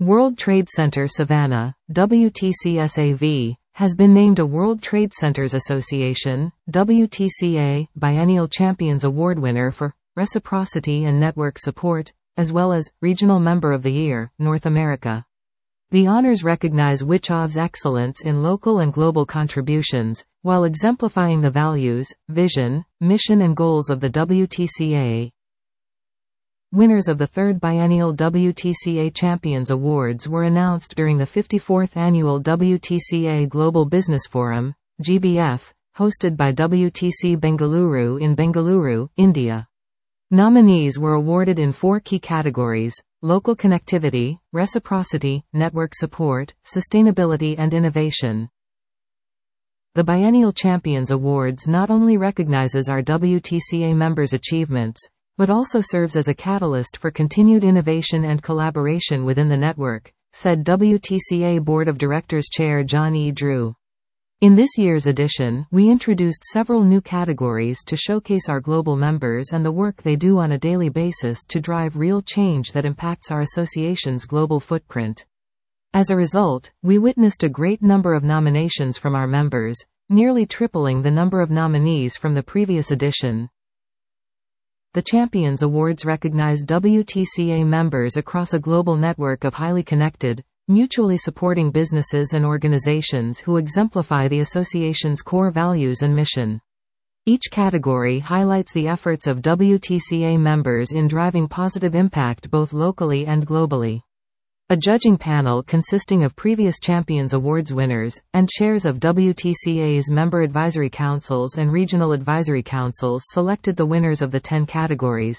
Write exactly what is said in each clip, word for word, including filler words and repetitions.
World Trade Center Savannah, W T C S A V, has been named a World Trade Centers Association, W T C A, Biennial Champions Award winner for Reciprocity and Network Support, as well as Regional Member of the Year, North America. The honors recognize W T C A V's excellence in local and global contributions, while exemplifying the values, vision, mission and goals of the W T C A. Winners of the third Biennial W T C A Champions Awards were announced during the fifty-fourth Annual W T C A Global Business Forum, G B F, hosted by W T C Bengaluru in Bengaluru, India. Nominees were awarded in four key categories: local connectivity, reciprocity, network support, sustainability and innovation. The Biennial Champions Awards not only recognizes our W T C A members' achievements, but also serves as a catalyst for continued innovation and collaboration within the network, said W T C A Board of Directors Chair John E. Drew. In this year's edition, we introduced several new categories to showcase our global members and the work they do on a daily basis to drive real change that impacts our association's global footprint. As a result, we witnessed a great number of nominations from our members, nearly tripling the number of nominees from the previous edition. The Champions Awards recognize W T C A members across a global network of highly connected, mutually supporting businesses and organizations who exemplify the association's core values and mission. Each category highlights the efforts of W T C A members in driving positive impact both locally and globally. A judging panel consisting of previous Champions Awards winners, and chairs of W T C A's member advisory councils and regional advisory councils selected the winners of the ten categories.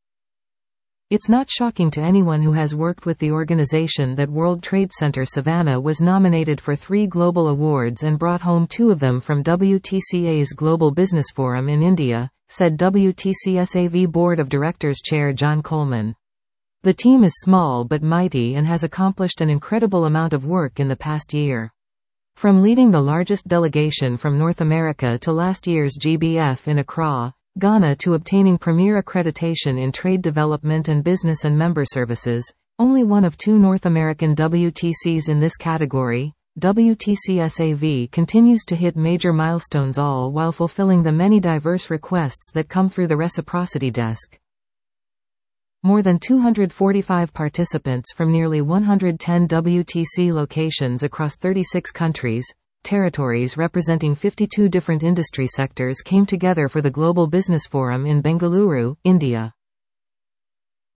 It's not shocking to anyone who has worked with the organization that World Trade Center Savannah was nominated for three global awards and brought home two of them from W T C A's Global Business Forum in India, said W T C S A V Board of Directors Chair John Coleman. The team is small but mighty and has accomplished an incredible amount of work in the past year. From leading the largest delegation from North America to last year's G B F in Accra, Ghana to obtaining premier accreditation in trade development and business and member services, only one of two North American W T Cs in this category, W T C S A V continues to hit major milestones all while fulfilling the many diverse requests that come through the reciprocity desk. More than two hundred forty-five participants from nearly one hundred ten W T C locations across thirty-six countries, territories representing fifty-two different industry sectors came together for the Global Business Forum in Bengaluru, India.